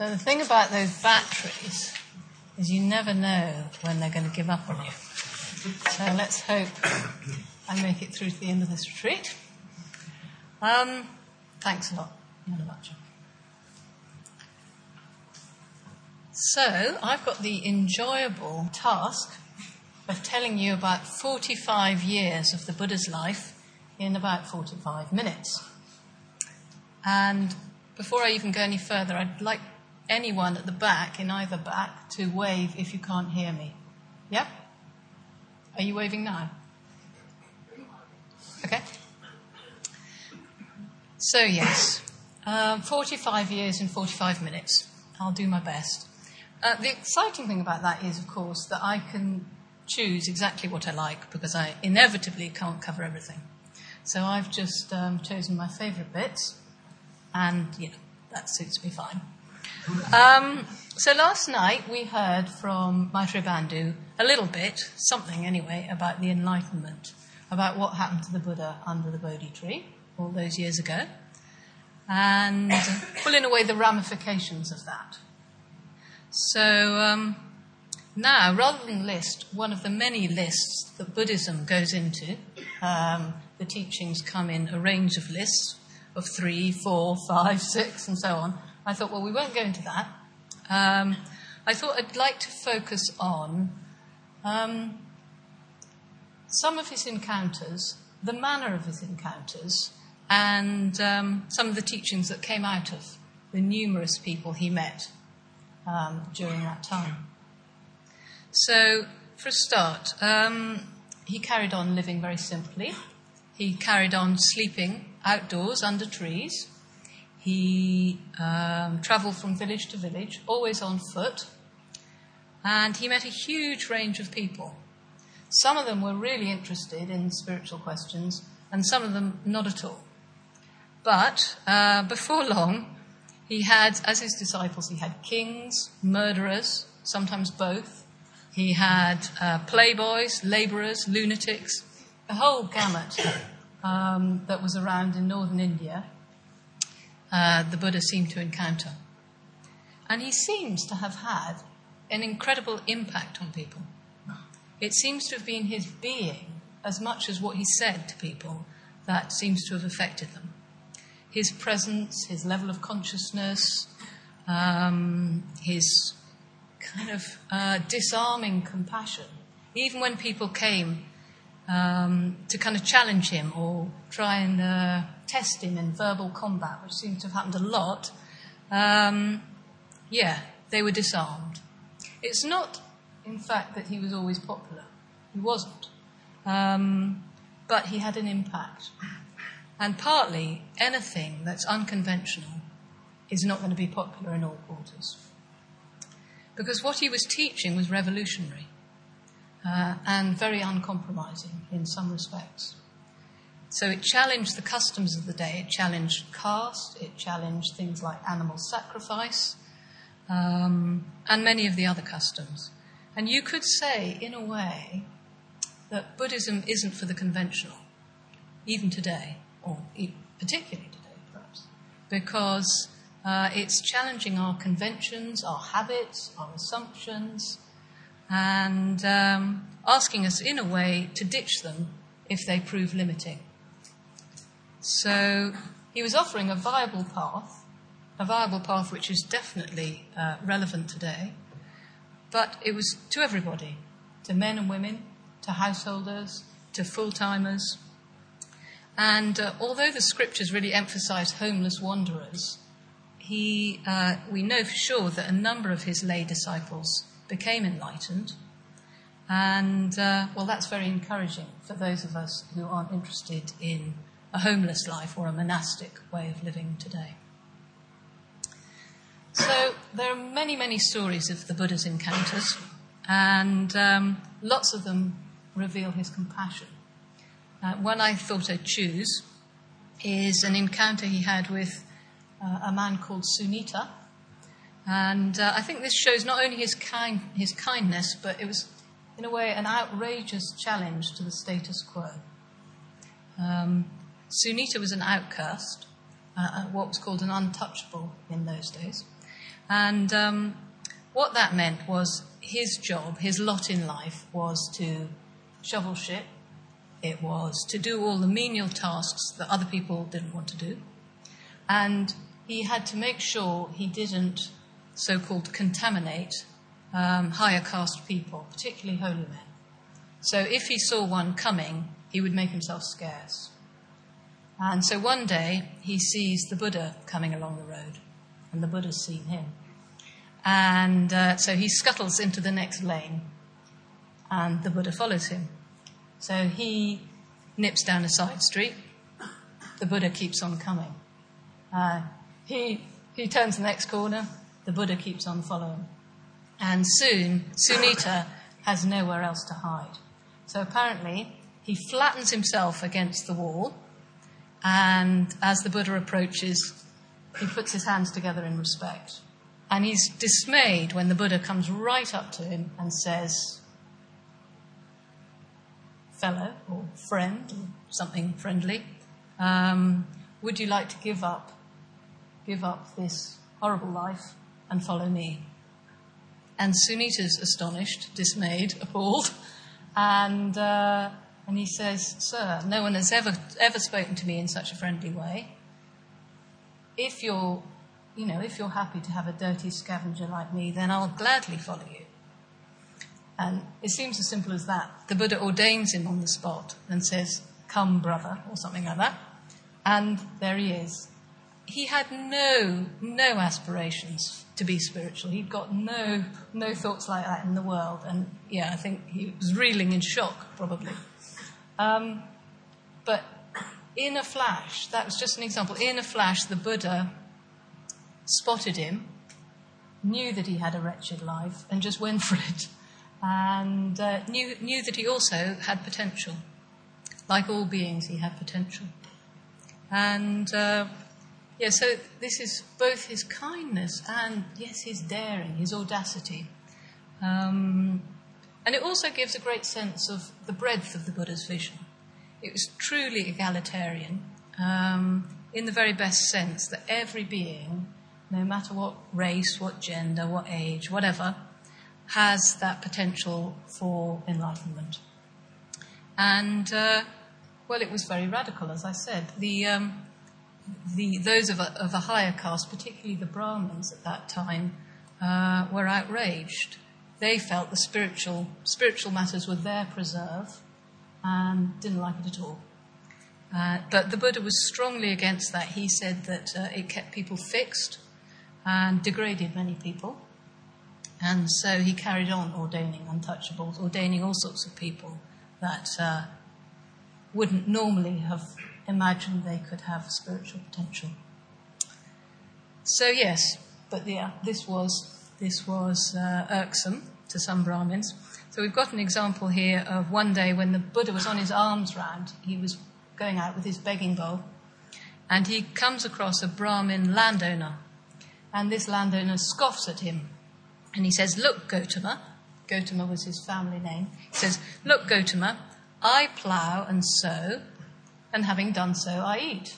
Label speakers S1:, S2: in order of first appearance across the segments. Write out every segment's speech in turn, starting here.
S1: So the thing about those batteries is you never know when they're going to give up on you. So let's hope I make it through to the end of this retreat. Thanks a lot. So I've got the enjoyable task of telling you about 45 years of the Buddha's life in about 45 minutes. And before I even go any further, I'd like anyone at the back, in either back, to wave if you can't hear me. Yeah? Are you waving now? Okay. So yes, 45 years in 45 minutes. I'll do my best. The exciting thing about that is, of course, that I can choose exactly what I like because I inevitably can't cover everything. So I've just chosen my favourite bits, and, that suits me fine. So last night we heard from Maitreya Bandhu a little bit, something anyway, about the Enlightenment, about what happened to the Buddha under the Bodhi tree all those years ago, and in a way the ramifications of that. So now, rather than list one of the many lists that Buddhism goes into, the teachings come in a range of lists of 3, 4, 5, 6, and so on. I thought, well, we won't go into that. I thought I'd like to focus on some of his encounters, the manner of his encounters, and some of the teachings that came out of the numerous people he met during that time. So, for a start, he carried on living very simply. He carried on sleeping outdoors under trees. He travelled from village to village, always on foot. And he met a huge range of people. Some of them were really interested in spiritual questions, and some of them not at all. But before long, he had, as his disciples, he had kings, murderers, sometimes both. He had playboys, labourers, lunatics, a whole gamut that was around in northern India. The Buddha seemed to encounter. And he seems to have had an incredible impact on people. It seems to have been his being, as much as what he said to people, that seems to have affected them. His presence, his level of consciousness, his kind of disarming compassion, even when people came to kind of challenge him or try and test him in verbal combat, which seems to have happened a lot, they were disarmed. It's not, in fact, that he was always popular. He wasn't. But he had an impact. And partly, anything that's unconventional is not going to be popular in all quarters. Because what he was teaching was revolutionary and very uncompromising in some respects. So it challenged the customs of the day, it challenged caste, it challenged things like animal sacrifice, and many of the other customs. And you could say, in a way, that Buddhism isn't for the conventional, even today, or particularly today, perhaps, because it's challenging our conventions, our habits, our assumptions, and asking us, in a way, to ditch them if they prove limiting. So he was offering a viable path which is definitely relevant today, but it was to everybody, to men and women, to householders, to full-timers. And although the scriptures really emphasize homeless wanderers, we know for sure that a number of his lay disciples became enlightened. And, that's very encouraging for those of us who aren't interested in a homeless life or a monastic way of living today. So there are many, many stories of the Buddha's encounters, and lots of them reveal his compassion. One I thought I'd choose is an encounter he had with a man called Sunita. And I think this shows not only his kindness, but it was, in a way, an outrageous challenge to the status quo. Sunita was an outcast, what was called an untouchable in those days. And what that meant was his job, his lot in life, was to shovel shit. It was to do all the menial tasks that other people didn't want to do. And he had to make sure he didn't so-called contaminate higher caste people, particularly holy men. So if he saw one coming, he would make himself scarce. And so one day he sees the Buddha coming along the road, and the Buddha's seen him. And so he scuttles into the next lane, and the Buddha follows him. So he nips down a side street. The Buddha keeps on coming. He turns the next corner. The Buddha keeps on following. And soon, Sunita has nowhere else to hide. So apparently, he flattens himself against the wall, and as the Buddha approaches, he puts his hands together in respect. And he's dismayed when the Buddha comes right up to him and says, "Fellow," or "friend," or something friendly, "would you like to give up this horrible life and follow me?" And Sunita's astonished, dismayed, appalled, and he says, "Sir, no one has ever spoken to me in such a friendly way. If you're happy to have a dirty scavenger like me, then I'll gladly follow you." And it seems as simple as that. The Buddha ordains him on the spot and says, "Come, brother," or something like that. And there he is. He had no aspirations to be spiritual. He'd got no thoughts like that in the world. And I think he was reeling in shock, probably. But in a flash, that was just an example, in a flash, the Buddha spotted him, knew that he had a wretched life, and just went for it. And knew that he also had potential. Like all beings, he had potential. And so this is both his kindness and, yes, his daring, his audacity. And it also gives a great sense of the breadth of the Buddha's vision. It was truly egalitarian, in the very best sense that every being, no matter what race, what gender, what age, whatever, has that potential for enlightenment. And, it was very radical, as I said. Those of a higher caste, particularly the Brahmins at that time, were outraged. They felt the spiritual matters were their preserve and didn't like it at all. But the Buddha was strongly against that. He said that it kept people fixed and degraded many people. And so he carried on ordaining untouchables, ordaining all sorts of people that wouldn't normally have imagined they could have spiritual potential. So yes, but this was irksome to some Brahmins. So we've got an example here of one day when the Buddha was on his alms round. He was going out with his begging bowl, and he comes across a Brahmin landowner, and this landowner scoffs at him, and he says, "Look, Gautama," Gautama was his family name, he says, "Look, Gautama, I plough and sow, and having done so, I eat.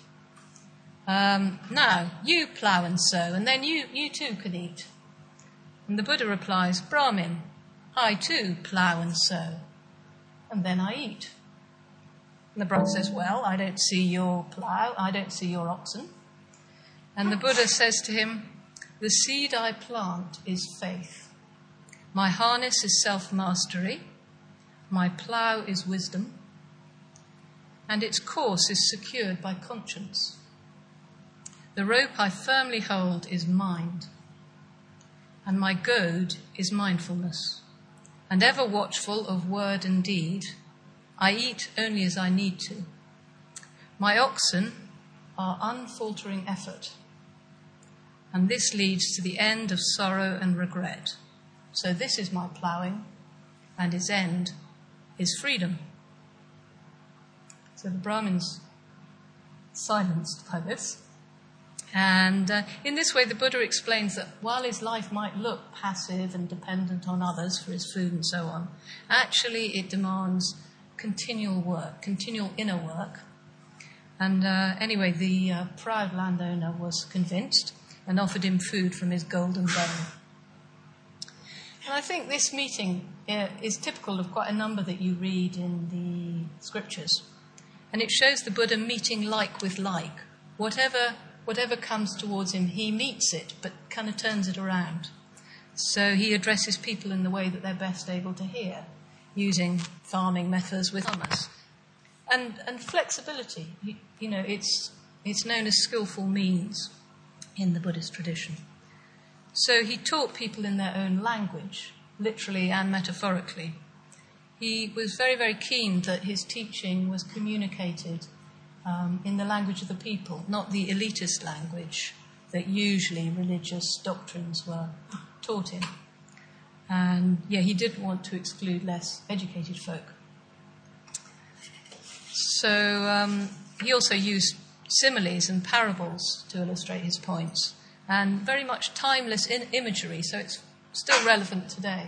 S1: Now, you plough and sow, and then you too can eat." And the Buddha replies, "Brahmin, I too plough and sow, and then I eat." And the Brahmin says, "Well, I don't see your plough, I don't see your oxen." And the Buddha says to him, "The seed I plant is faith. My harness is self-mastery. My plough is wisdom. And its course is secured by conscience. The rope I firmly hold is mind. And my goad is mindfulness. And ever watchful of word and deed, I eat only as I need to. My oxen are unfaltering effort. And this leads to the end of sorrow and regret. So this is my ploughing, and its end is freedom." So the Brahmins silenced by this. And in this way, the Buddha explains that while his life might look passive and dependent on others for his food and so on, actually it demands continual work, continual inner work. And anyway, the proud landowner was convinced. and offered him food from his golden bowl. And I think this meeting is typical of quite a number that you read in the scriptures. And it shows the Buddha meeting like with like. Whatever comes towards him, he meets it, but kind of turns it around. So he addresses people in the way that they're best able to hear, using farming methods with farmers. And flexibility, it's known as skillful means in the Buddhist tradition. So he taught people in their own language, literally and metaphorically. He was very, very keen that his teaching was communicated in the language of the people, not the elitist language that usually religious doctrines were taught in. And he didn't want to exclude less educated folk. So he also used similes and parables to illustrate his points, and very much timeless imagery, so it's still relevant today.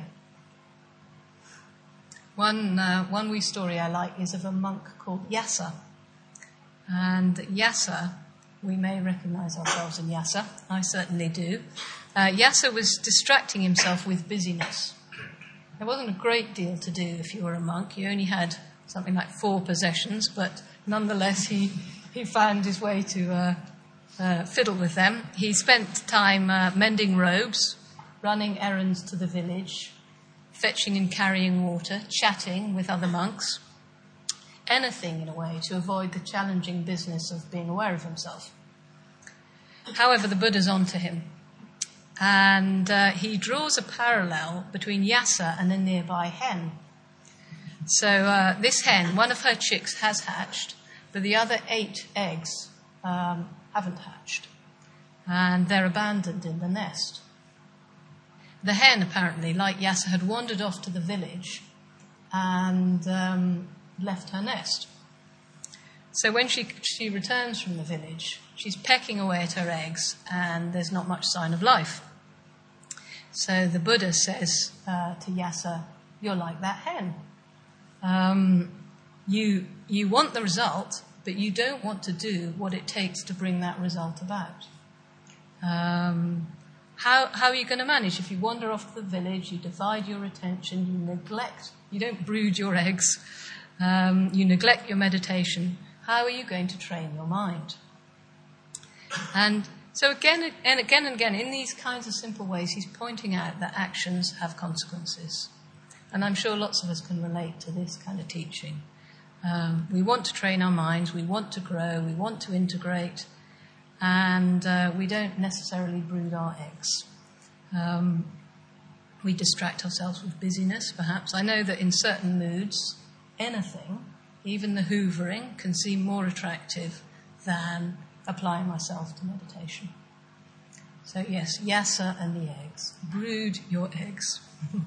S1: One wee story I like is of a monk called Yasa. And Yasa, we may recognise ourselves in Yasa, I certainly do. Yasa was distracting himself with busyness. There wasn't a great deal to do if you were a monk. You only had something like 4 possessions, but nonetheless he found his way to fiddle with them. He spent time mending robes, running errands to the village, fetching and carrying water, chatting with other monks, anything in a way to avoid the challenging business of being aware of himself. However, the Buddha's onto him, and he draws a parallel between Yasa and a nearby hen. So this hen, one of her chicks has hatched, but the other 8 eggs haven't hatched, and they're abandoned in the nest. The hen, apparently, like Yasa, had wandered off to the village and left her nest. So when she returns from the village, she's pecking away at her eggs, and there's not much sign of life. So the Buddha says to Yasa, "You're like that hen. You want the result, but you don't want to do what it takes to bring that result about. How are you going to manage? If you wander off to the village, you divide your attention, you don't brood your eggs, you neglect your meditation, how are you going to train your mind?" And so again and again, in these kinds of simple ways, he's pointing out that actions have consequences. And I'm sure lots of us can relate to this kind of teaching. We want to train our minds, we want to grow, we want to integrate, and we don't necessarily brood our eggs. We distract ourselves with busyness, perhaps. I know that in certain moods, anything, even the hoovering, can seem more attractive than applying myself to meditation. So yes, Yasa and the eggs. Brood your eggs.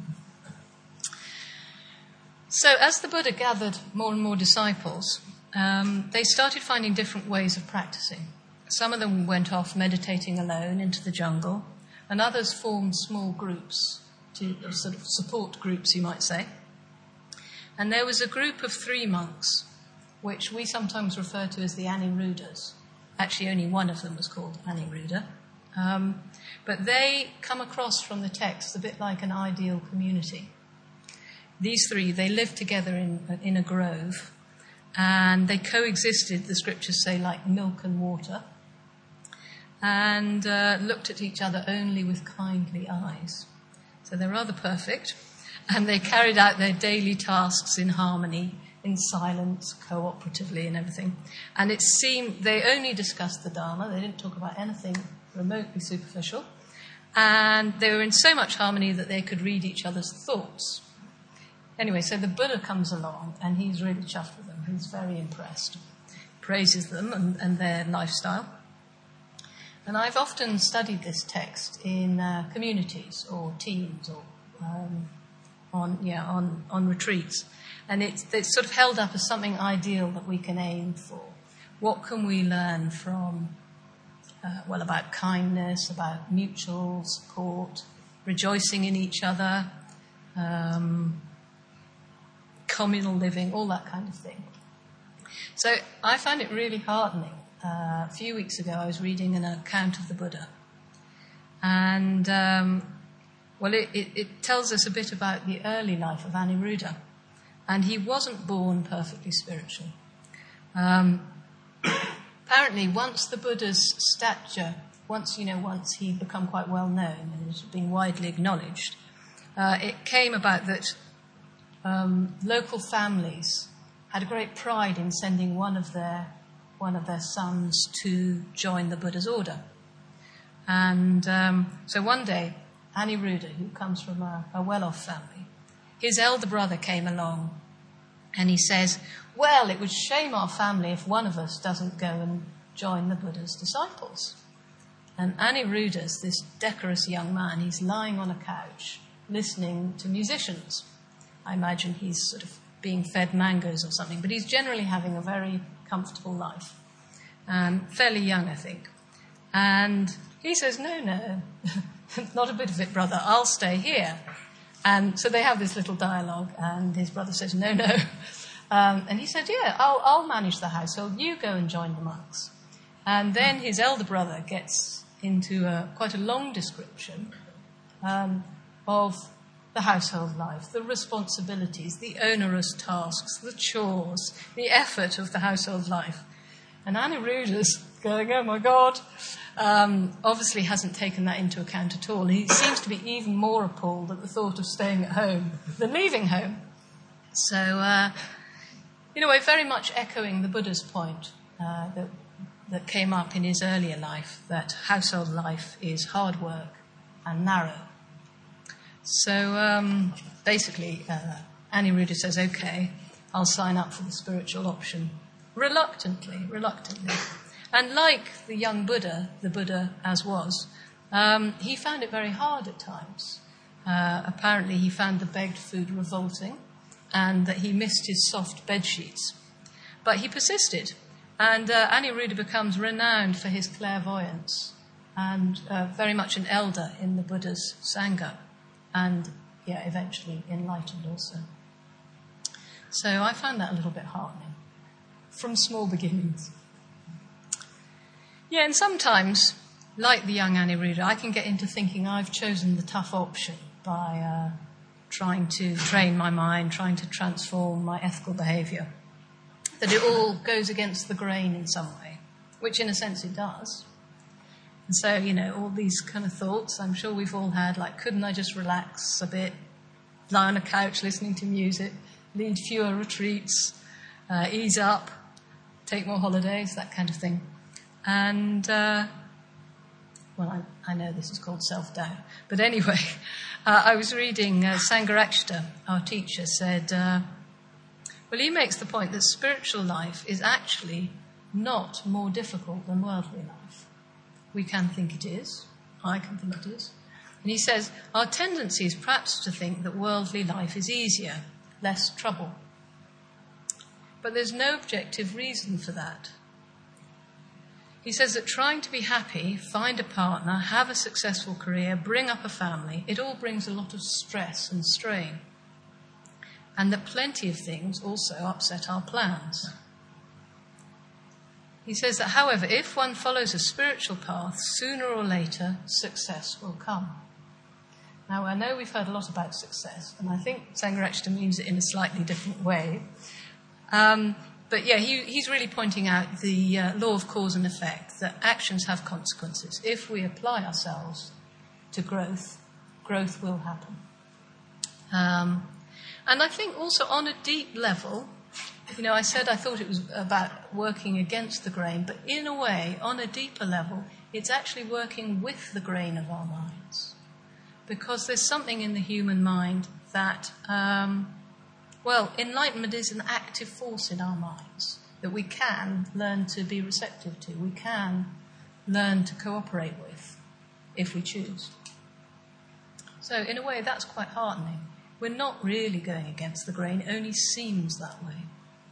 S1: So as the Buddha gathered more and more disciples, they started finding different ways of practicing. Some of them went off meditating alone into the jungle, and others formed small groups, sort of support groups, you might say. And there was a group of 3 monks, which we sometimes refer to as the Aniruddhas. Actually, only one of them was called Aniruddha. But they come across from the text a bit like an ideal community. These 3, they lived together in a grove, and they coexisted, the scriptures say, like milk and water, and looked at each other only with kindly eyes. So they're rather perfect, and they carried out their daily tasks in harmony, in silence, cooperatively and everything. And it seemed they only discussed the Dharma, they didn't talk about anything remotely superficial, and they were in so much harmony that they could read each other's thoughts. Anyway, so the Buddha comes along, and he's really chuffed with them. He's very impressed. Praises them and their lifestyle. And I've often studied this text in communities or teams or on retreats. And it's sort of held up as something ideal that we can aim for. What can we learn from, about kindness, about mutual support, rejoicing in each other, communal living, all that kind of thing. So I found it really heartening. A few weeks ago I was reading an account of the Buddha, And, it tells us a bit about the early life of Aniruddha. And he wasn't born perfectly spiritual. Apparently, once the Buddha's stature, once he'd become quite well known and has been widely acknowledged, it came about that local families had a great pride in sending one of their sons to join the Buddha's order. And so one day, Aniruddha, who comes from a well-off family, his elder brother came along and he says, well, it would shame our family if one of us doesn't go and join the Buddha's disciples. And Aniruddha's this decorous young man. He's lying on a couch listening to musicians. I imagine he's sort of being fed mangoes or something, but he's generally having a very comfortable life. Fairly young, I think. And he says, no, not a bit of it, brother, I'll stay here. And so they have this little dialogue, and his brother says, no. And he said, yeah, I'll manage the household, you go and join the monks. And then his elder brother gets into quite a long description of the household life, the responsibilities, the onerous tasks, the chores, the effort of the household life. And Aniruddha's going, oh my God, obviously hasn't taken that into account at all. He seems to be even more appalled at the thought of staying at home than leaving home. So, in a way, very much echoing the Buddha's point that came up in his earlier life, that household life is hard work and narrow. So basically, Aniruddha says, okay, I'll sign up for the spiritual option. Reluctantly. And like the young Buddha, the Buddha as was, he found it very hard at times. Apparently he found the begged food revolting and that he missed his soft bed sheets. But he persisted, and Aniruddha becomes renowned for his clairvoyance and very much an elder in the Buddha's Sangha, and eventually enlightened also. So I found that a little bit heartening, from small beginnings. And sometimes, like the young Aniruddha, I can get into thinking I've chosen the tough option by trying to train my mind, trying to transform my ethical behaviour, that it all goes against the grain in some way, which in a sense it does. And so, all these kind of thoughts I'm sure we've all had, like, couldn't I just relax a bit, lie on a couch listening to music, lead fewer retreats, ease up, take more holidays, that kind of thing. And, I know this is called self-doubt. But anyway, I was reading Sangharakshita, our teacher, said, he makes the point that spiritual life is actually not more difficult than worldly life. We can think it is. I can think it is. And he says, our tendency is perhaps to think that worldly life is easier, less trouble. But there's no objective reason for that. He says that trying to be happy, find a partner, have a successful career, bring up a family, it all brings a lot of stress and strain. And that plenty of things also upset our plans. He says that, however, if one follows a spiritual path, sooner or later, success will come. Now, I know we've heard a lot about success, and I think Sangharakshita means it in a slightly different way. But he's really pointing out the law of cause and effect, that actions have consequences. If we apply ourselves to growth, growth will happen. And I think also on a deep level, I said I thought it was about working against the grain, but in a way, on a deeper level, it's actually working with the grain of our minds. Because there's something in the human mind that, enlightenment is an active force in our minds that we can learn to be receptive to, we can learn to cooperate with, if we choose. So in a way, that's quite heartening. We're not really going against the grain, it only seems that way.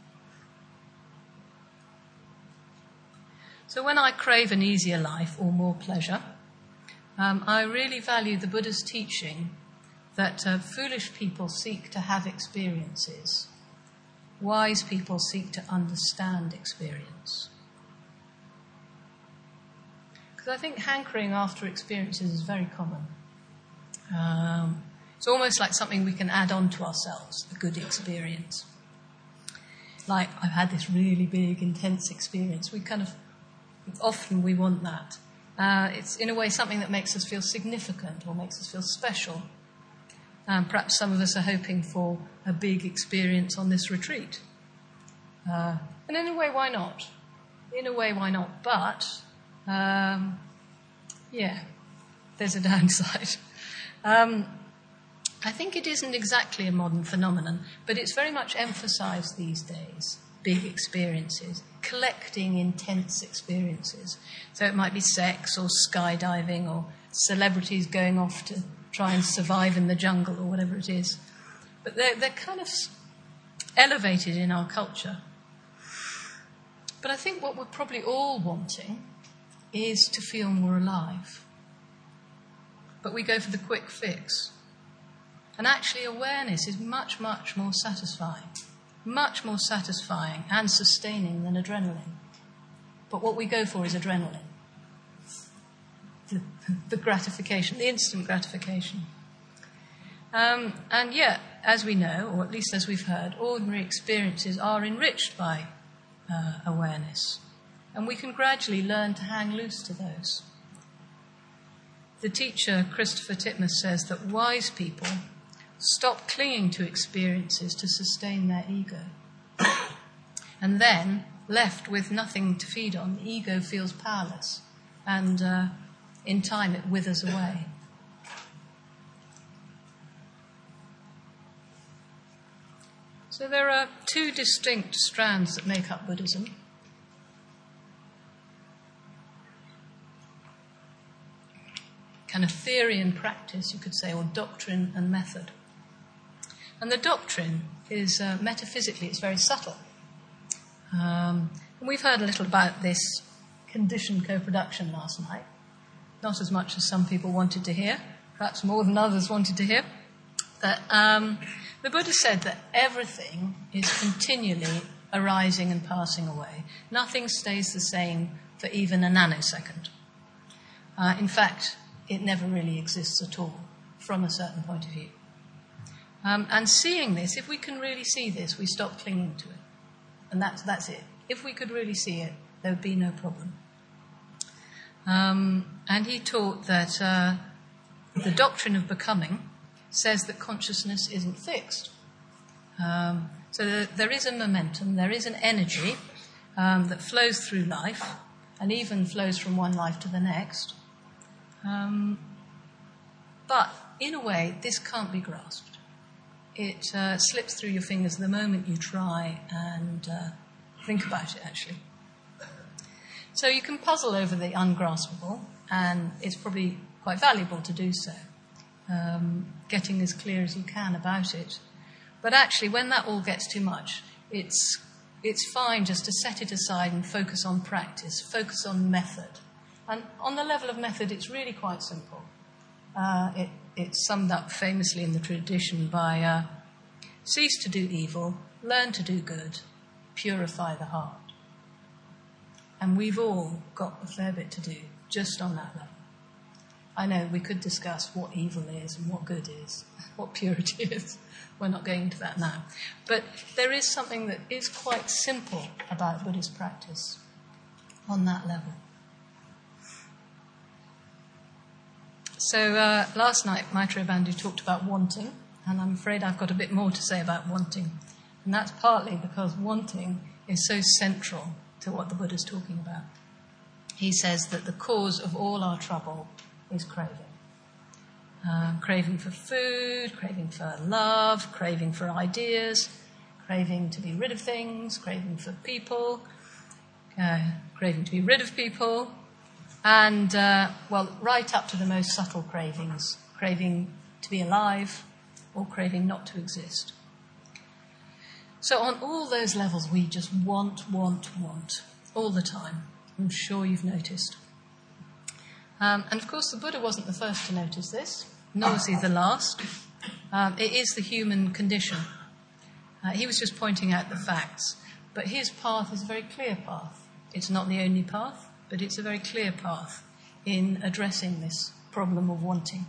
S1: So when I crave an easier life or more pleasure, I really value the Buddha's teaching that foolish people seek to have experiences. Wise people seek to understand experience. Because Because I think hankering after experiences is very common. It's almost like something we can add on to ourselves, a good experience. Like, I've had this really big, intense experience. Often we want that. It's in a way something that makes us feel significant or makes us feel special. Perhaps some of us are hoping for a big experience on this retreat. And in a way, why not? But, there's a downside. I think it isn't exactly a modern phenomenon, but it's very much emphasised these days. Big experiences, collecting intense experiences. So it might be sex or skydiving or celebrities going off to try and survive in the jungle or whatever it is. But they're kind of elevated in our culture. But I think what we're probably all wanting is to feel more alive. But we go for the quick fix. And actually awareness is much, much more satisfying and sustaining than adrenaline. But what we go for is adrenaline. The gratification, the instant gratification. And yet, as we know, or at least as we've heard, ordinary experiences are enriched by awareness. And we can gradually learn to hang loose to those. The teacher, Christopher Titmuss, says that wise people stop clinging to experiences to sustain their ego. And then, left with nothing to feed on, the ego feels powerless. And in time, it withers away. So there are two distinct strands that make up Buddhism. Kind of theory and practice, you could say, or doctrine and method. And the doctrine is, metaphysically, it's very subtle. And we've heard a little about this conditioned co-production last night. Not as much as some people wanted to hear, perhaps more than others wanted to hear. But the Buddha said that everything is continually arising and passing away. Nothing stays the same for even a nanosecond. In fact, it never really exists at all from a certain point of view. And seeing this, if we can really see this, we stop clinging to it. And that's it. If we could really see it, there would be no problem. And he taught that the doctrine of becoming says that consciousness isn't fixed. So there is a momentum, there is an energy that flows through life and even flows from one life to the next. But in a way, this can't be grasped. It slips through your fingers the moment you try and think about it, actually. So you can puzzle over the ungraspable, and it's probably quite valuable to do so, getting as clear as you can about it. But actually, when that all gets too much, it's fine just to set it aside and focus on practice, focus on method. And on the level of method, it's really quite simple. It's summed up famously in the tradition by cease to do evil, learn to do good, purify the heart. And we've all got a fair bit to do just on that level. I know we could discuss what evil is and what good is, what purity is. We're not going into that now. But there is something that is quite simple about Buddhist practice on that level. So last night, Maitreya Bandhu talked about wanting, and I'm afraid I've got a bit more to say about wanting. And that's partly because wanting is so central to what the Buddha's talking about. He says that the cause of all our trouble is craving. Craving for food, craving for love, craving for ideas, craving to be rid of things, craving for people, craving to be rid of people, and, right up to the most subtle cravings, craving to be alive or craving not to exist. So on all those levels, we just want all the time. I'm sure you've noticed. And of course, the Buddha wasn't the first to notice this, nor was he the last. It is the human condition. He was just pointing out the facts. But his path is a very clear path. It's not the only path, but it's a very clear path. in addressing this problem of wanting.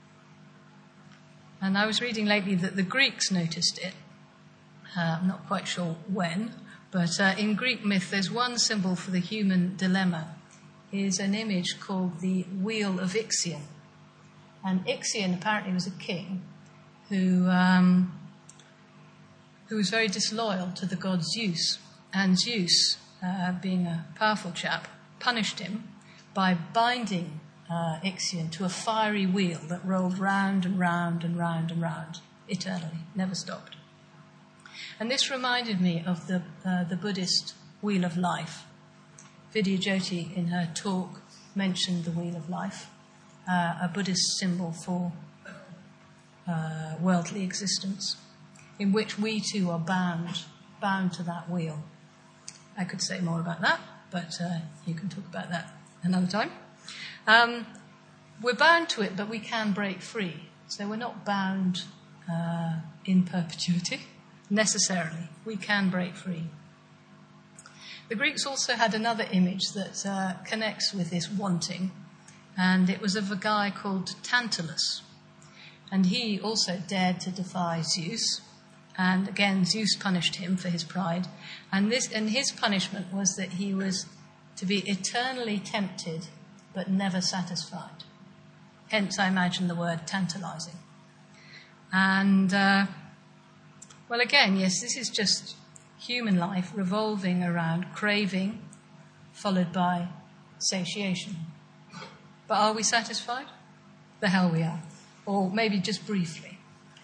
S1: And I was reading lately that the Greeks noticed it. I'm not quite sure when, but in Greek myth there's one symbol for the human dilemma. Is an image called the Wheel of Ixion. And Ixion apparently was a king who was very disloyal to the god Zeus. And Zeus, being a powerful chap, punished him by binding Ixion to a fiery wheel that rolled round and round and round and round eternally, never stopped. And this reminded me of the Buddhist Wheel of Life. Vidya Jyoti, in her talk, mentioned the Wheel of Life, a Buddhist symbol for worldly existence, in which we too are bound to that wheel. I could say more about that, but you can talk about that another time. We're bound to it, but we can break free. So we're not bound in perpetuity, necessarily. We can break free. The Greeks also had another image that connects with this wanting, and it was of a guy called Tantalus. And he also dared to defy Zeus, and again Zeus punished him for his pride. And his punishment was that he was to be eternally tempted but never satisfied. Hence, I imagine the word tantalizing. And, well, again, yes, this is just human life revolving around craving, followed by satiation. But are we satisfied? The hell we are. Or maybe just briefly.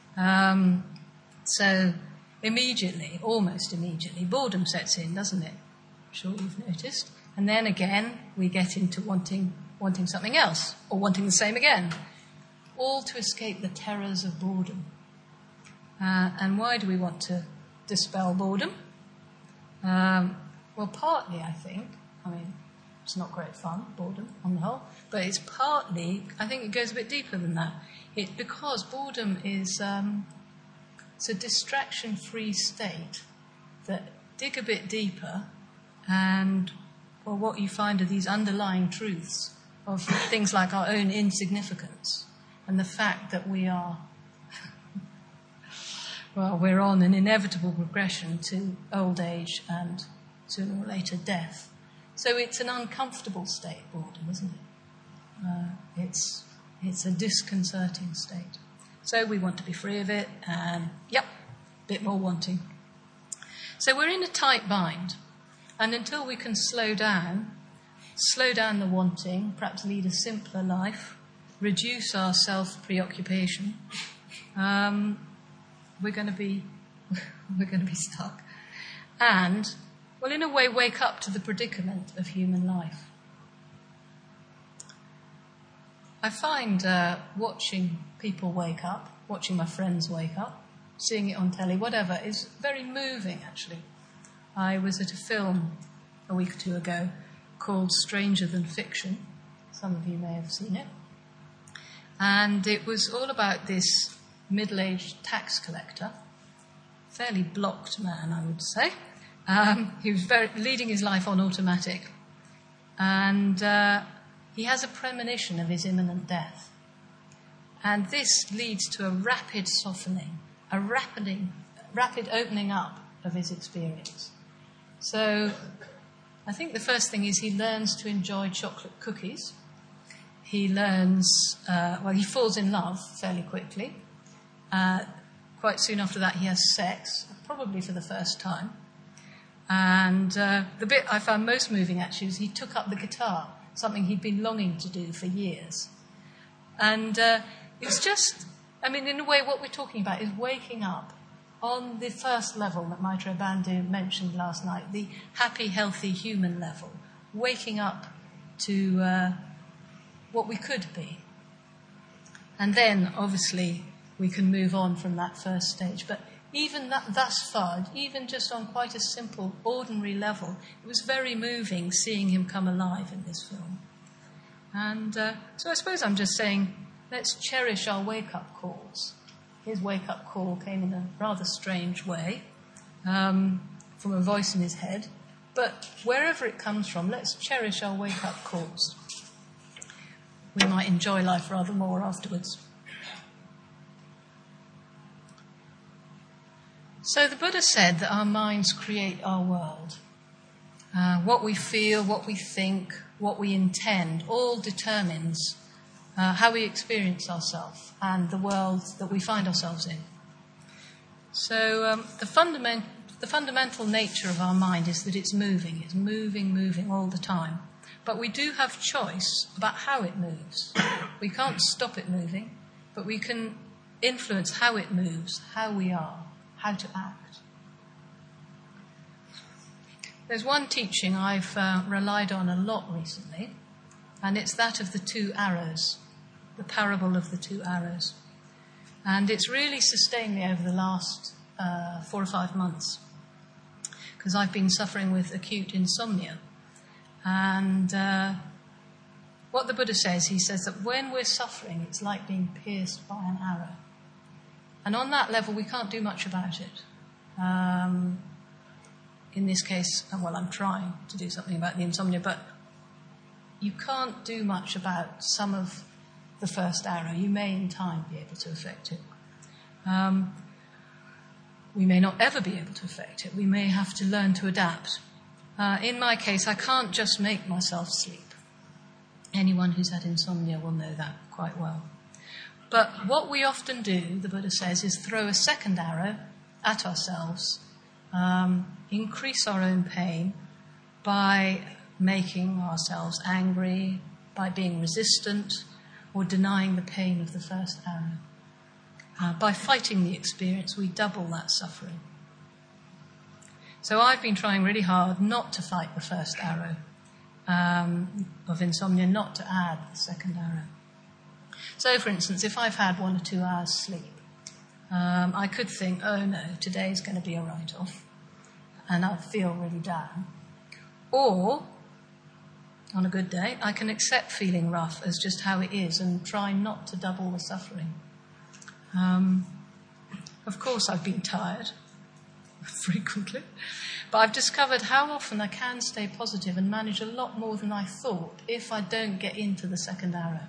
S1: So immediately, almost immediately, boredom sets in, doesn't it? I'm sure you've noticed. And then again, we get into wanting something else, or wanting the same again, all to escape the terrors of boredom. And why do we want to dispel boredom? Well, partly, I think, it's not great fun, boredom, on the whole, but it's partly, I think it goes a bit deeper than that. Because boredom is it's a distraction-free state that dig a bit deeper, and well, what you find are these underlying truths of things like our own insignificance and the fact that we are, well, we're on an inevitable progression to old age and sooner or later death. So it's an uncomfortable state, boredom, isn't it? It's a disconcerting state. So we want to be free of it, and a bit more wanting. So we're in a tight bind, and until we can slow down the wanting, perhaps lead a simpler life, reduce our self-preoccupation, we're going to be stuck. And, well, in a way, wake up to the predicament of human life. I find watching people wake up, watching my friends wake up, seeing it on telly, whatever, is very moving, actually. I was at a film a week or two ago called Stranger Than Fiction. Some of you may have seen it. And it was all about this middle-aged tax collector, fairly blocked man, I would say. He was leading his life on automatic. And he has a premonition of his imminent death. And this leads to a rapid softening, a rapid opening up of his experience. So I think the first thing is he learns to enjoy chocolate cookies. He learns, he falls in love fairly quickly. Quite soon after that, he has sex, probably for the first time. And the bit I found most moving, actually, was he took up the guitar, something he'd been longing to do for years. And it's just, in a way, what we're talking about is waking up on the first level that Maitreya Bandhu mentioned last night, the happy, healthy human level, waking up to what we could be. And then, obviously, we can move on from that first stage. But even that, thus far, even just on quite a simple, ordinary level, it was very moving seeing him come alive in this film. And so I suppose I'm just saying, let's cherish our wake-up calls. His wake-up call came in a rather strange way, from a voice in his head. But wherever it comes from, let's cherish our wake-up calls. we might enjoy life rather more afterwards. So the Buddha said that our minds create our world. What we feel, what we think, what we intend, all determines how we experience ourselves and the world that we find ourselves in. So the fundamental nature of our mind is that it's moving. It's moving all the time. But we do have choice about how it moves. We can't stop it moving, but we can influence how it moves, how we are, how to act. There's one teaching I've relied on a lot recently, and it's that of the two arrows, the parable of the two arrows. And it's really sustained me over the last 4 or 5 months, because I've been suffering with acute insomnia. And what the Buddha says, he says that when we're suffering, it's like being pierced by an arrow. And on that level, we can't do much about it. In this case, well, I'm trying to do something about the insomnia, but you can't do much about some of the first arrow. You may in time be able to affect it. We may not ever be able to affect it. We may have to learn to adapt. In my case, I can't just make myself sleep. Anyone who's had insomnia will know that quite well. But what we often do, the Buddha says, is throw a second arrow at ourselves, increase our own pain by making ourselves angry, by being resistant, or denying the pain of the first arrow. By fighting the experience, we double that suffering. So I've been trying really hard not to fight the first arrow of insomnia, not to add the second arrow. So, for instance, if I've had 1 or 2 hours sleep, I could think, oh no, today's going to be a write-off, and I'll feel really down. Or, on a good day, I can accept feeling rough as just how it is and try not to double the suffering. Of course, I've been tired, frequently, but I've discovered how often I can stay positive and manage a lot more than I thought if I don't get into the second arrow.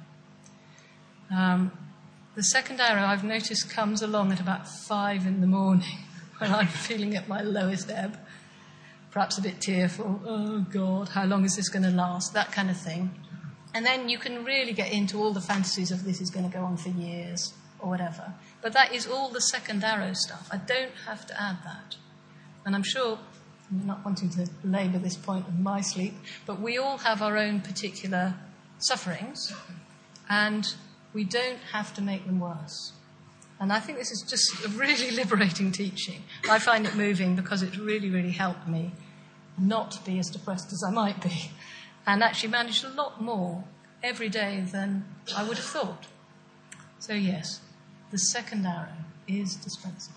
S1: The second arrow, I've noticed, comes along at about 5 in the morning when I'm feeling at my lowest ebb, perhaps a bit tearful. Oh, God, how long is this going to last? That kind of thing. And then you can really get into all the fantasies of this is going to go on for years or whatever. But that is all the second arrow stuff. I don't have to add that. And I'm sure, I'm not wanting to labour this point of my sleep, but we all have our own particular sufferings, and we don't have to make them worse. And I think this is just a really liberating teaching. I find it moving because it's really, really helped me not be as depressed as I might be and actually manage a lot more every day than I would have thought. So yes, the second arrow is dispensable.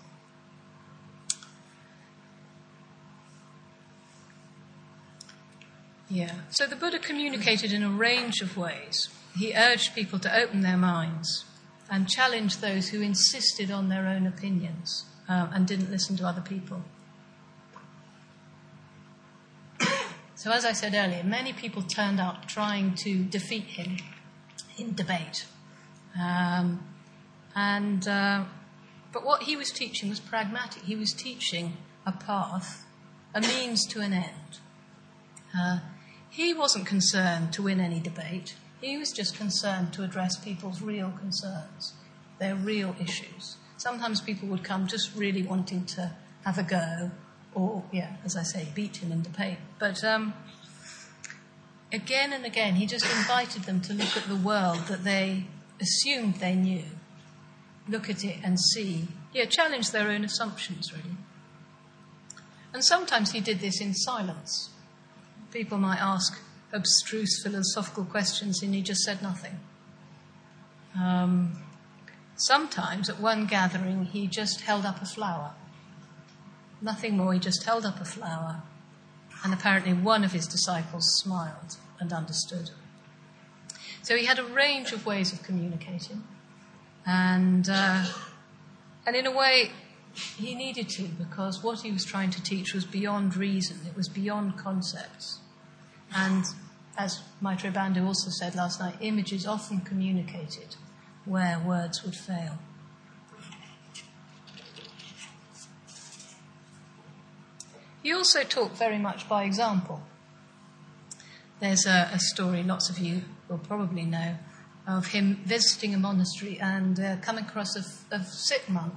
S1: Yeah. So the Buddha communicated in a range of ways. He urged people to open their minds and challenge those who insisted on their own opinions and didn't listen to other people. So as I said earlier, many people turned up trying to defeat him in debate. But what he was teaching was pragmatic. He was teaching a path, a means to an end. He wasn't concerned to win any debate. He was just concerned to address people's real concerns, their real issues. Sometimes people would come just really wanting to have a go or, as I say, beat him in debate. But again and again, he just invited them to look at the world that they assumed they knew. Look at it and see. Challenge their own assumptions, really. And sometimes he did this in silence. People might ask abstruse philosophical questions and he just said nothing. Sometimes at one gathering he just held up a flower. Nothing more, he just held up a flower, and apparently one of his disciples smiled and understood. So he had a range of ways of communicating, and in a way he needed to, because what he was trying to teach was beyond reason, it was beyond concepts. And as Maitreya Bandhu also said last night, images often communicated where words would fail. He also taught very much by example. There's a story lots of you will probably know of him visiting a monastery and coming across a sick monk.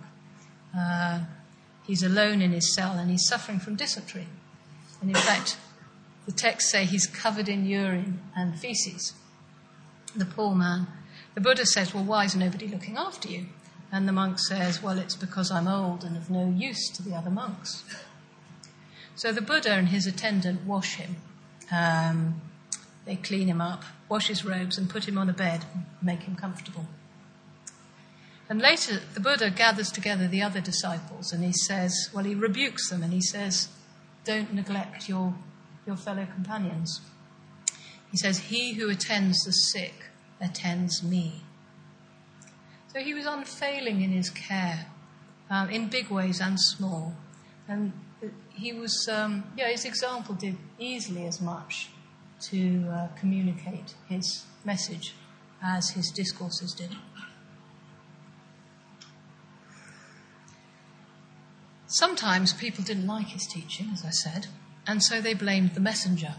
S1: He's alone in his cell and he's suffering from dysentery. And in fact, the texts say he's covered in urine and feces. The poor man. The Buddha says, well, why is nobody looking after you? And the monk says, well, it's because I'm old and of no use to the other monks. So the Buddha and his attendant wash him. They clean him up, wash his robes and put him on a bed and make him comfortable. And later the Buddha gathers together the other disciples and he says, well, he rebukes them and he says, don't neglect your fellow companions. He says, he who attends the sick attends me. So he was unfailing in his care, in big ways and small. And he was, his example did easily as much to communicate his message as his discourses did. Sometimes people didn't like his teaching, as I said, and so they blamed the messenger.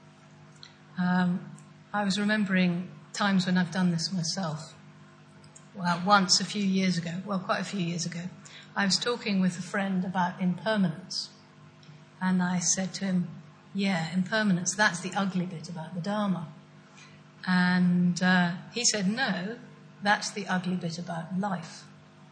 S1: I was remembering times when I've done this myself. Well, once quite a few years ago, I was talking with a friend about impermanence. And I said to him, yeah, impermanence, that's the ugly bit about the Dharma. And he said, no, that's the ugly bit about life.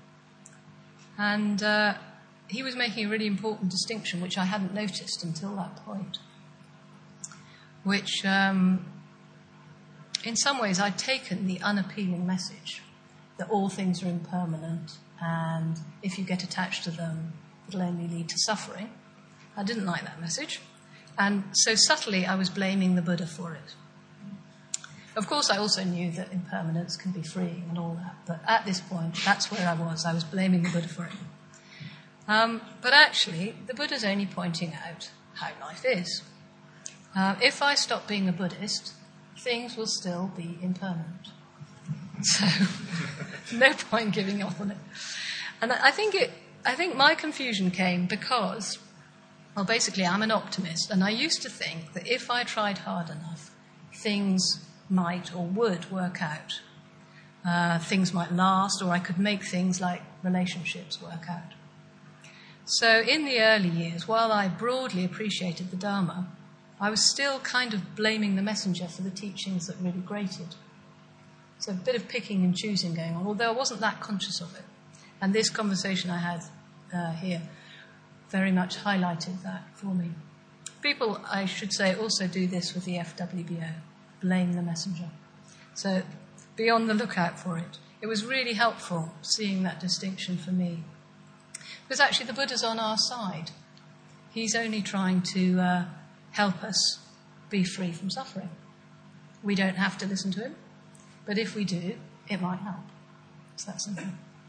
S1: And he was making a really important distinction, which I hadn't noticed until that point, which in some ways I'd taken the unappealing message that all things are impermanent and if you get attached to them, it'll only lead to suffering. I didn't like that message. And so subtly I was blaming the Buddha for it. Of course, I also knew that impermanence can be freeing and all that. But at this point, that's where I was. I was blaming the Buddha for it. But actually, the Buddha's only pointing out how life is. If I stop being a Buddhist, things will still be impermanent. So, no point giving up on it. And I think my confusion came because, well, basically I'm an optimist, and I used to think that if I tried hard enough, things might or would work out. Things might last, or I could make things like relationships work out. So in the early years, while I broadly appreciated the Dharma, I was still kind of blaming the messenger for the teachings that really grated. So a bit of picking and choosing going on, although I wasn't that conscious of it. And this conversation I had here very much highlighted that for me. People, I should say, also do this with the FWBO, blame the messenger. So be on the lookout for it. It was really helpful seeing that distinction for me. Because actually the Buddha's on our side. He's only trying to help us be free from suffering. We don't have to listen to him, but if we do, it might help. It's that simple.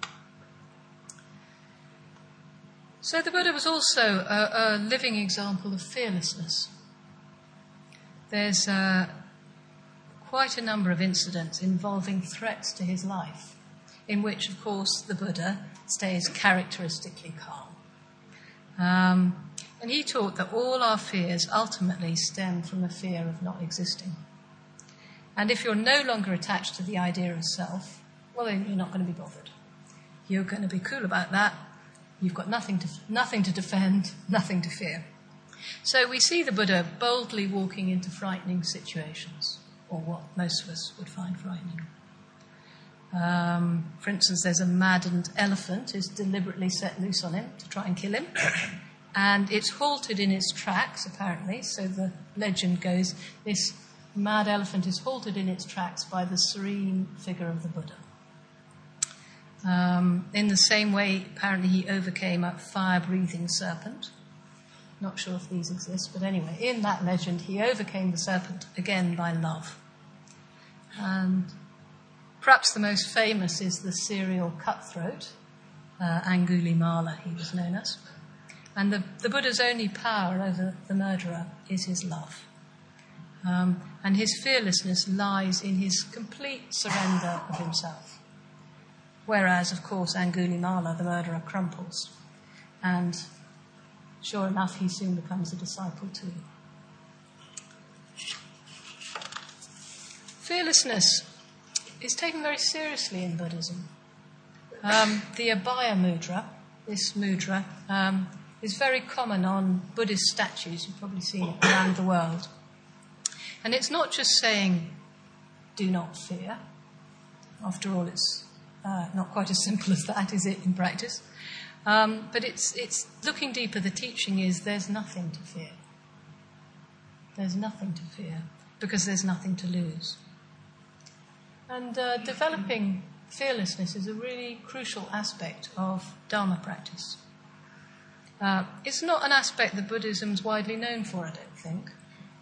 S1: So the Buddha was also a living example of fearlessness. There's quite a number of incidents involving threats to his life, in which, of course, the Buddha stays characteristically calm. And he taught that all our fears ultimately stem from a fear of not existing. And if you're no longer attached to the idea of self, well, then you're not going to be bothered. You're going to be cool about that. You've got nothing to defend, nothing to fear. So we see the Buddha boldly walking into frightening situations, or what most of us would find frightening. For instance, there's a maddened elephant who's deliberately set loose on him to try and kill him. And it's halted in its tracks, apparently. So the legend goes, this mad elephant is halted in its tracks by the serene figure of the Buddha. In the same way, apparently he overcame a fire-breathing serpent. Not sure if these exist, but anyway, in that legend, he overcame the serpent, again, by love. And perhaps the most famous is the serial cutthroat, Angulimala, he was known as. And the Buddha's only power over the murderer is his love. And his fearlessness lies in his complete surrender of himself. Whereas, of course, Angulimala, the murderer, crumples. And sure enough, he soon becomes a disciple too. Fearlessness is taken very seriously in Buddhism. The Abhaya mudra, this mudra, is very common on Buddhist statues. You've probably seen it around the world. And it's not just saying, do not fear. After all, it's not quite as simple as that, is it, in practice? But it's looking deeper. The teaching is there's nothing to fear. There's nothing to fear because there's nothing to lose. And developing fearlessness is a really crucial aspect of Dharma practice. It's not an aspect that Buddhism's widely known for, I don't think.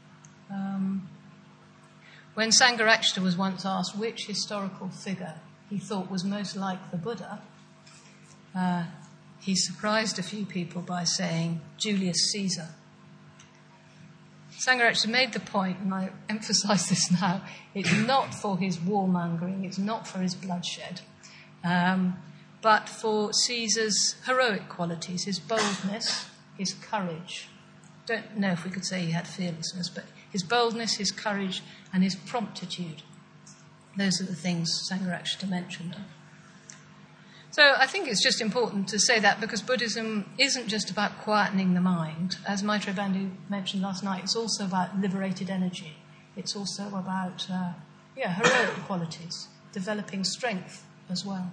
S1: When Sangharakshita was once asked which historical figure he thought was most like the Buddha, he surprised a few people by saying Julius Caesar. Sangharakshita made the point, and I emphasise this now, it's not for his warmongering, it's not for his bloodshed, but for Caesar's heroic qualities, his boldness, his courage. Don't know if we could say he had fearlessness, but his boldness, his courage, and his promptitude. Those are the things Sangharakshita mentioned. So I think it's just important to say that because Buddhism isn't just about quietening the mind. As Maitreya Bandhu mentioned last night, it's also about liberated energy. It's also about heroic qualities, developing strength as well.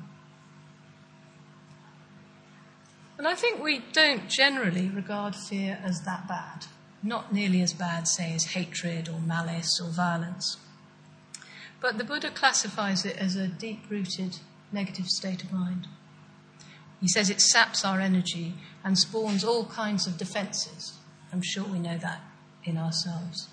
S1: And I think we don't generally regard fear as that bad. Not nearly as bad, say, as hatred or malice or violence. But the Buddha classifies it as a deep-rooted negative state of mind. He says it saps our energy and spawns all kinds of defences. I'm sure we know that in ourselves.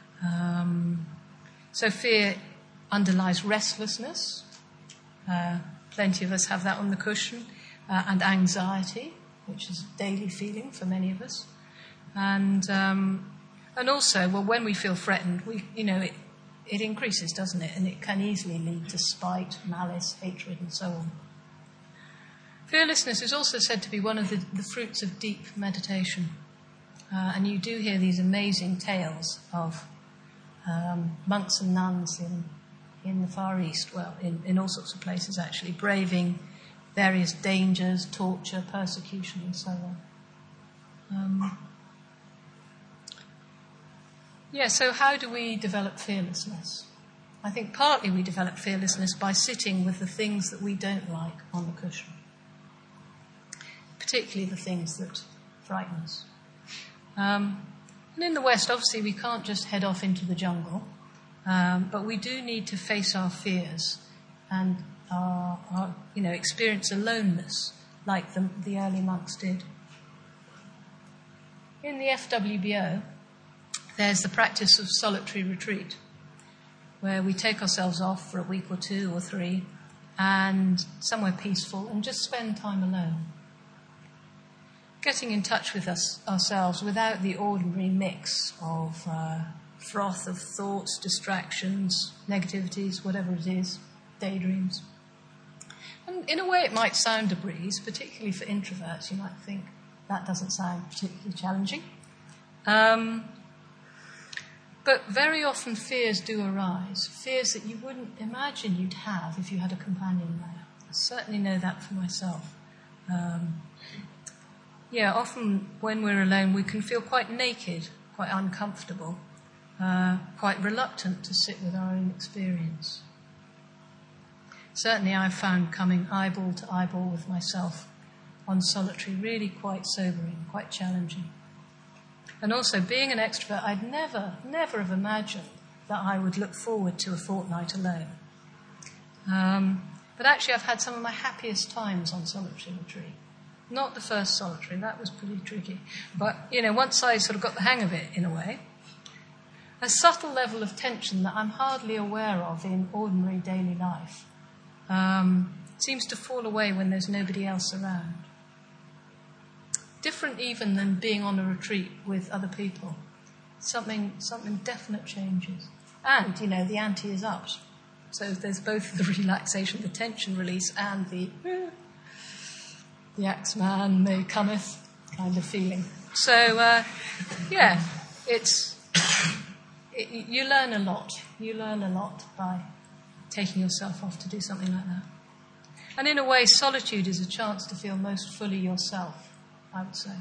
S1: So fear underlies restlessness. Plenty of us have that on the cushion. And anxiety, which is a daily feeling for many of us. And also, well, when we feel threatened, it increases, doesn't it? And it can easily lead to spite, malice, hatred, and so on. Fearlessness is also said to be one of the fruits of deep meditation. And you do hear these amazing tales of monks and nuns in the Far East, well, in all sorts of places actually, braving various dangers, torture, persecution, and so on. So how do we develop fearlessness? I think partly we develop fearlessness by sitting with the things that we don't like on the cushion, particularly the things that frighten us. And in the West, obviously, we can't just head off into the jungle, but we do need to face our fears and experience aloneness like the early monks did. In the FWBO, there's the practice of solitary retreat, where we take ourselves off for a week or 2 or 3 and somewhere peaceful and just spend time alone. Getting in touch with ourselves without the ordinary mix of froth of thoughts, distractions, negativities, whatever it is, daydreams. And in a way it might sound a breeze, particularly for introverts. You might think that doesn't sound particularly challenging. But very often fears do arise, fears that you wouldn't imagine you'd have if you had a companion there. I certainly know that for myself. Often when we're alone we can feel quite naked, quite uncomfortable, quite reluctant to sit with our own experience. Certainly I've found coming eyeball to eyeball with myself on solitary really quite sobering, quite challenging. And also, being an extrovert, I'd never have imagined that I would look forward to a fortnight alone. But actually, I've had some of my happiest times on solitary retreat. Not the first solitary, that was pretty tricky. But, once I sort of got the hang of it, in a way, a subtle level of tension that I'm hardly aware of in ordinary daily life seems to fall away when there's nobody else around. Different even than being on a retreat with other people. Something definite changes. And, the ante is up. So there's both the relaxation, the tension release, and the axeman may cometh kind of feeling. So, you learn a lot. You learn a lot by taking yourself off to do something like that. And in a way, solitude is a chance to feel most fully yourself, I would say.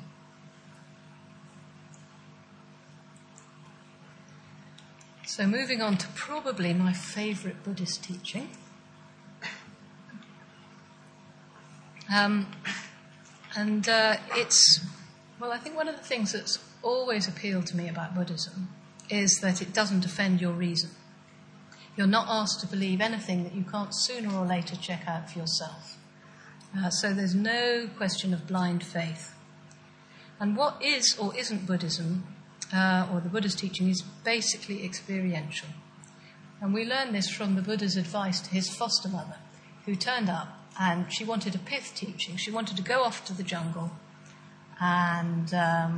S1: So moving on to probably my favourite Buddhist teaching. I think one of the things that's always appealed to me about Buddhism is that it doesn't offend your reason. You're not asked to believe anything that you can't sooner or later check out for yourself. So there's no question of blind faith. And what is or isn't Buddhism, or the Buddha's teaching, is basically experiential. And we learn this from the Buddha's advice to his foster mother, who turned up and she wanted a pith teaching. She wanted to go off to the jungle and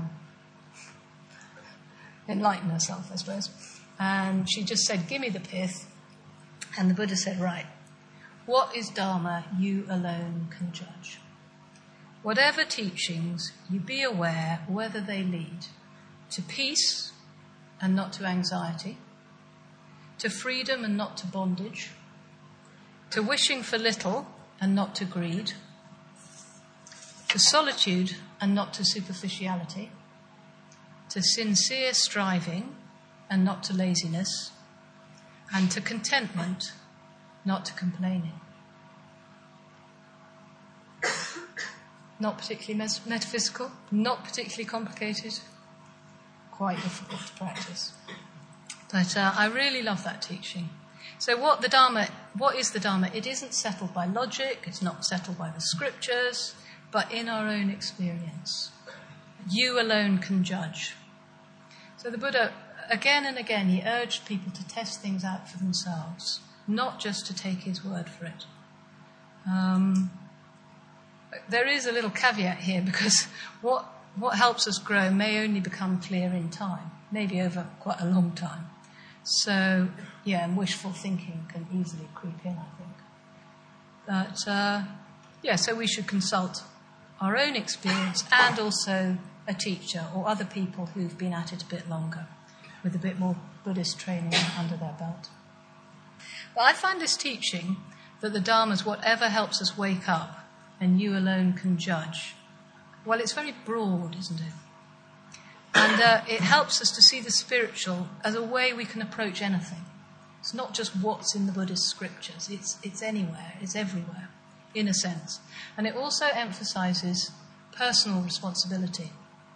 S1: enlighten herself, I suppose. And she just said, "Give me the pith." And the Buddha said, "Right, what is Dharma you alone can judge? Whatever teachings, you be aware whether they lead to peace and not to anxiety, to freedom and not to bondage, to wishing for little and not to greed, to solitude and not to superficiality, to sincere striving and not to laziness, and to contentment, not to complaining." Not particularly metaphysical, not particularly complicated, quite difficult to practice. But I really love that teaching. So what is the Dharma? It isn't settled by logic, it's not settled by the scriptures, but in our own experience. You alone can judge. So the Buddha, again and again, he urged people to test things out for themselves, not just to take his word for it. There is a little caveat here, because what helps us grow may only become clear in time, maybe over quite a long time. So, and wishful thinking can easily creep in, I think. But, so we should consult our own experience and also a teacher or other people who've been at it a bit longer, with a bit more Buddhist training under their belt. But I find this teaching that the Dharma is whatever helps us wake up and you alone can judge. Well, it's very broad, isn't it? And it helps us to see the spiritual as a way we can approach anything. It's not just what's in the Buddhist scriptures. It's anywhere, it's everywhere, in a sense. And it also emphasizes personal responsibility.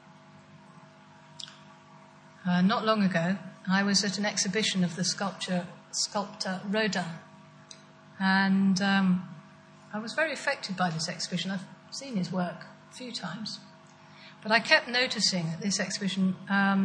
S1: Not long ago, I was at an exhibition of the sculptor Rodin. And I was very affected by this exhibition. I've seen his work a few times. But I kept noticing at this exhibition,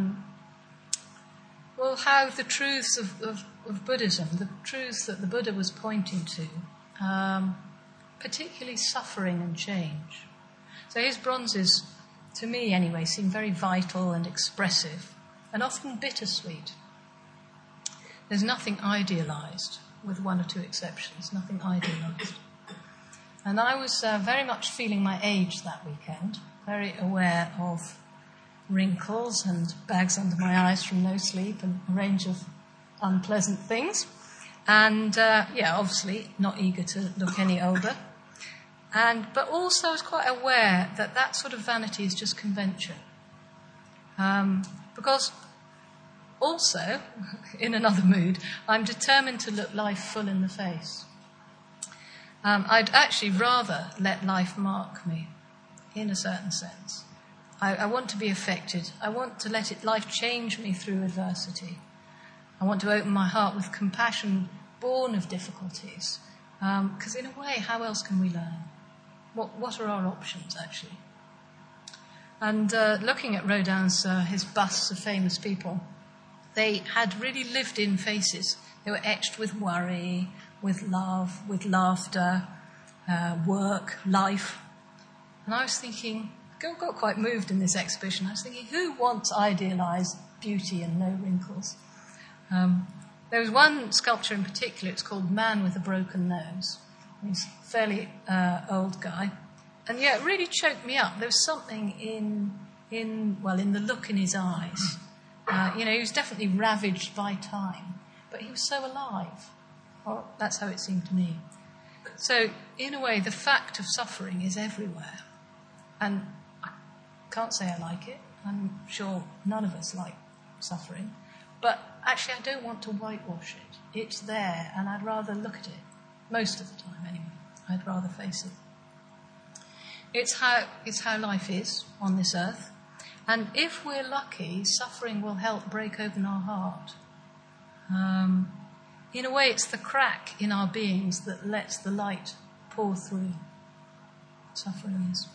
S1: how the truths of Buddhism, the truths that the Buddha was pointing to, particularly suffering and change. So his bronzes, to me anyway, seem very vital and expressive, and often bittersweet. There's nothing idealised, with one or two exceptions, nothing idealised. And I was very much feeling my age that weekend, very aware of wrinkles and bags under my eyes from no sleep and a range of unpleasant things. And, obviously not eager to look any older. But also I was quite aware that sort of vanity is just convention. Because also, in another mood, I'm determined to look life full in the face. I'd actually rather let life mark me, in a certain sense. I want to be affected. I want to let life change me through adversity. I want to open my heart with compassion born of difficulties. Because in a way, how else can we learn? What are our options, actually? And looking at Rodin's, his busts of famous people, they had really lived-in faces. They were etched with worry, with love, with laughter, work, life. And I was thinking, got quite moved in this exhibition. I was thinking, who wants idealised beauty and no wrinkles. There was one sculpture in particular, it's called Man with a Broken Nose. He's a fairly old guy. And yeah, it really choked me up. There was something in the look in his eyes. He was definitely ravaged by time, but he was so alive. Or that's how it seemed to me. So, in a way, the fact of suffering is everywhere. And I can't say I like it. I'm sure none of us like suffering. But actually, I don't want to whitewash it. It's there, and I'd rather look at it. Most of the time, anyway. I'd rather face it. It's how life is on this earth. And if we're lucky, suffering will help break open our heart. In a way, it's the crack in our beings that lets the light pour through. Suffering is.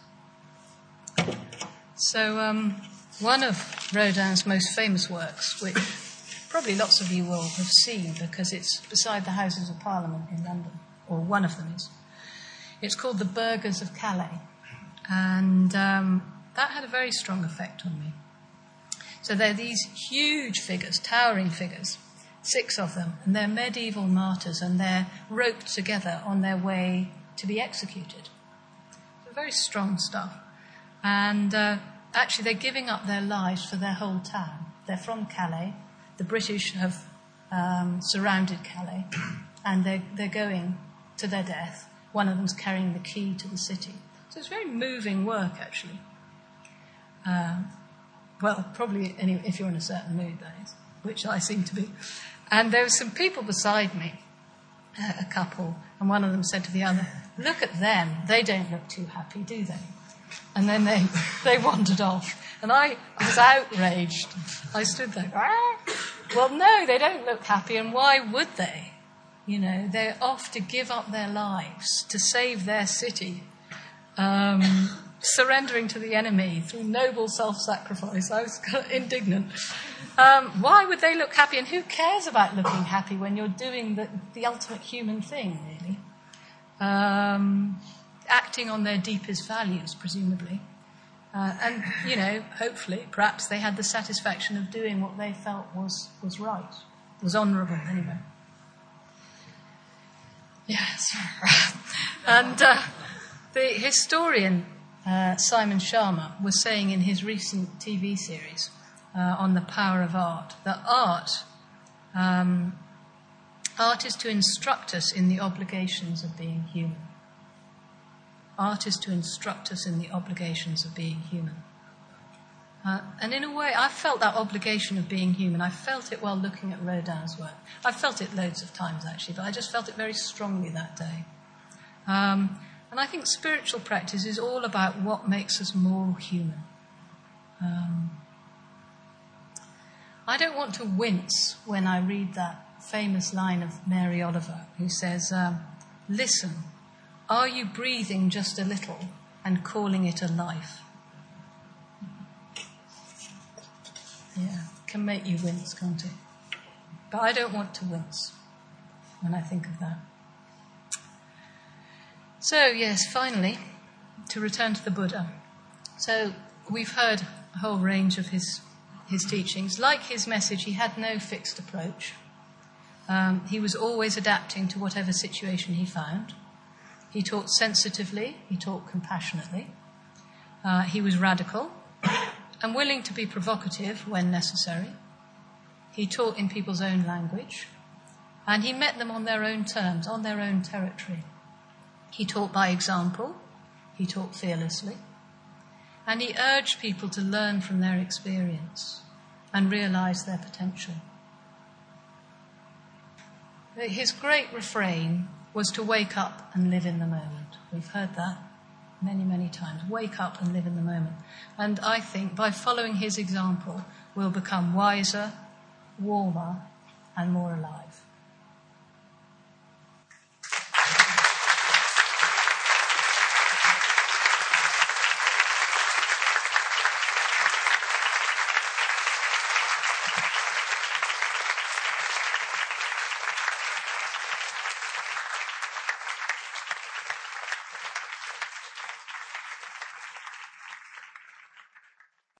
S1: So, one of Rodin's most famous works, which probably lots of you will have seen because it's beside the Houses of Parliament in London, or one of them is. It's called The Burghers of Calais. And that had a very strong effect on me. So they're these huge figures, towering figures, 6 of them, and they're medieval martyrs, and they're roped together on their way to be executed. So very strong stuff. And actually, they're giving up their lives for their whole town. They're from Calais. The British have surrounded Calais, and they're going to their death. One of them's carrying the key to the city. So it's very moving work, actually. Probably if you're in a certain mood, that is, which I seem to be. And there were some people beside me, a couple, and one of them said to the other, "Look at them, they don't look too happy, do they?" And then they wandered off. And I was outraged. I stood there, well, no, they don't look happy, and why would they? They're off to give up their lives, to save their city, surrendering to the enemy through noble self-sacrifice. I was indignant. Why would they look happy? And who cares about looking happy when you're doing the ultimate human thing, really? Acting on their deepest values, presumably. And, hopefully, perhaps they had the satisfaction of doing what they felt was right, was honourable, anyway. Yes. And the historian Simon Sharma was saying in his recent TV series on the power of art that art is to instruct us in the obligations of being human. Art is to instruct us in the obligations of being human. And in a way, I felt that obligation of being human. I felt it while looking at Rodin's work. I felt it loads of times, actually, but I just felt it very strongly that day. And I think spiritual practice is all about what makes us more human. I don't want to wince when I read that famous line of Mary Oliver, who says, "Listen, are you breathing just a little and calling it a life?" Yeah, it can make you wince, can't it? But I don't want to wince when I think of that. So, yes, finally, to return to the Buddha. So, we've heard a whole range of his teachings. Like his message, he had no fixed approach. He was always adapting to whatever situation he found. He taught sensitively, he taught compassionately. He was radical and willing to be provocative when necessary. He taught in people's own language, and he met them on their own terms, on their own territory. He taught by example, he taught fearlessly, and he urged people to learn from their experience and realize their potential. His great refrain was to wake up and live in the moment. We've heard that many, many times. Wake up and live in the moment. And I think by following his example, we'll become wiser, warmer, and more alive.